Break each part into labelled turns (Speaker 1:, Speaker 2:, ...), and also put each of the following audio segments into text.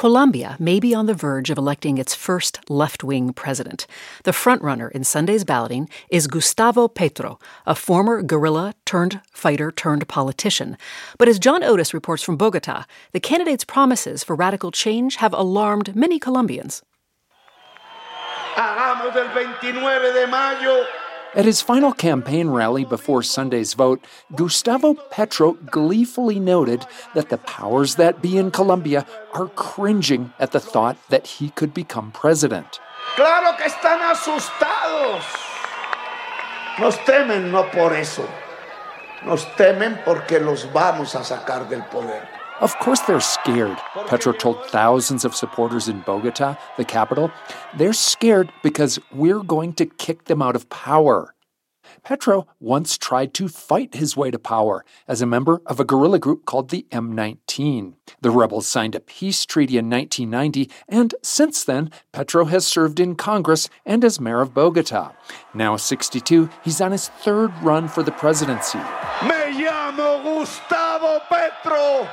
Speaker 1: Colombia may be on the verge of electing its first left-wing president. The frontrunner in Sunday's balloting is Gustavo Petro, a former guerrilla-turned-fighter-turned-politician. But as John Otis reports from Bogota, the candidate's promises for radical change have alarmed many Colombians.
Speaker 2: Hagamos el 29 de mayo.
Speaker 3: At his final campaign rally before Sunday's vote, Gustavo Petro gleefully noted that the powers that be in Colombia are cringing at the thought that he could become president.
Speaker 2: Claro que están asustados. Nos temen no por eso. Nos temen porque los vamos a sacar del poder.
Speaker 3: Of course they're scared, Petro told thousands of supporters in Bogota, the capital. They're scared because we're going to kick them out of power. Petro once tried to fight his way to power as a member of a guerrilla group called the M19. The rebels signed a peace treaty in 1990, and since then, Petro has served in Congress and as mayor of Bogota. Now 62, he's on his third run for the presidency.
Speaker 2: Me llamo Gustavo Petro.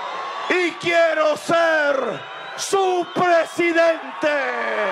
Speaker 2: Y quiero ser su presidente.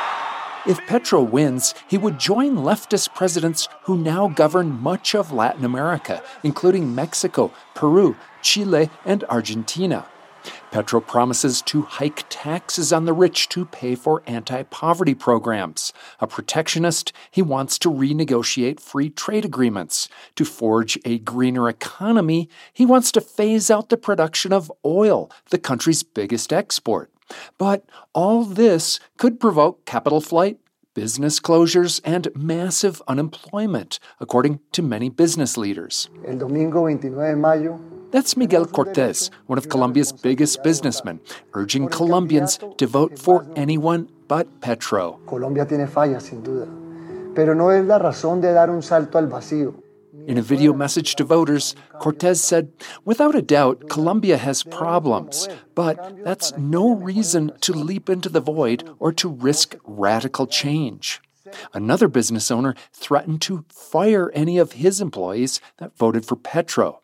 Speaker 3: If Petro wins, he would join leftist presidents who now govern much of Latin America, including Mexico, Peru, Chile, and Argentina. Petro promises to hike taxes on the rich to pay for anti-poverty programs. A protectionist, he wants to renegotiate free trade agreements. To forge a greener economy, he wants to phase out the production of oil, the country's biggest export. But all this could provoke capital flight, business closures, and massive unemployment, according to many business leaders.
Speaker 4: El domingo 29 de mayo.
Speaker 3: That's Miguel Cortés, one of Colombia's biggest businessmen, urging Colombians to vote for anyone but Petro.
Speaker 4: Colombia tiene fallas, sin duda, pero no es la razón de dar un salto al vacío.
Speaker 3: In a video message to voters, Cortés said, "Without a doubt, Colombia has problems, but that's no reason to leap into the void or to risk radical change." Another business owner threatened to fire any of his employees that voted for Petro.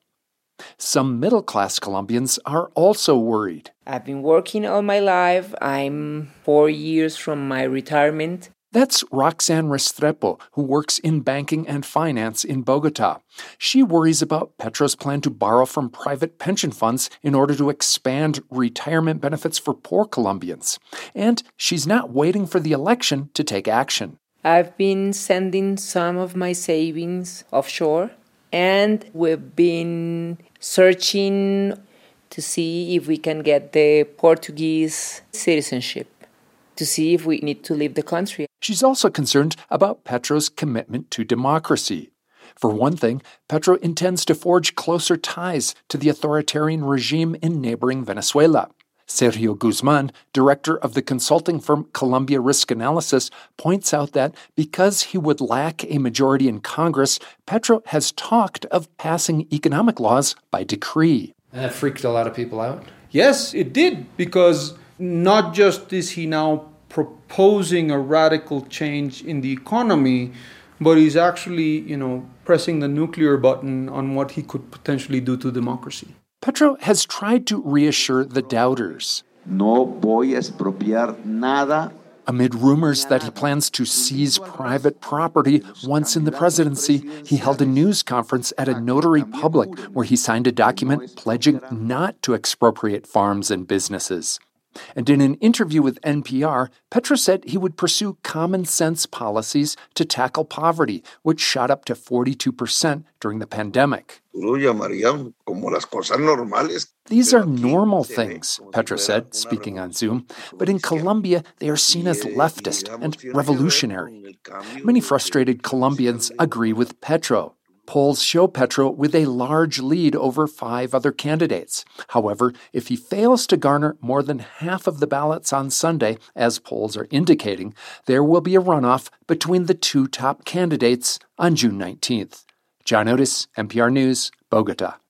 Speaker 3: Some middle-class Colombians are also worried.
Speaker 5: I've been working all my life. I'm 4 years from my retirement.
Speaker 3: That's Roxanne Restrepo, who works in banking and finance in Bogota. She worries about Petro's plan to borrow from private pension funds in order to expand retirement benefits for poor Colombians. And she's not waiting for the election to take action.
Speaker 5: I've been sending some of my savings offshore, and we've been searching to see if we can get the Portuguese citizenship, to see if we need to leave the country.
Speaker 3: She's also concerned about Petro's commitment to democracy. For one thing, Petro intends to forge closer ties to the authoritarian regime in neighboring Venezuela. Sergio Guzman, director of the consulting firm Colombia Risk Analysis, points out that because he would lack a majority in Congress, Petro has talked of passing economic laws by decree.
Speaker 6: And that freaked a lot of people out?
Speaker 7: Yes, it did, because not just is he now proposing a radical change in the economy, but he's actually, pressing the nuclear button on what he could potentially do to democracy.
Speaker 3: Petro has tried to reassure the doubters.
Speaker 8: No voy a expropiar nada.
Speaker 3: Amid rumors that he plans to seize private property once in the presidency, he held a news conference at a notary public where he signed a document pledging not to expropriate farms and businesses. And in an interview with NPR, Petro said he would pursue common-sense policies to tackle poverty, which shot up to 42% during the pandemic. These are normal things, Petro said, speaking on Zoom, but in Colombia they are seen as leftist and revolutionary. Many frustrated Colombians agree with Petro. Polls show Petro with a large lead over 5 other candidates. However, if he fails to garner more than half of the ballots on Sunday, as polls are indicating, there will be a runoff between the 2 top candidates on June 19th. John Otis, NPR News, Bogota.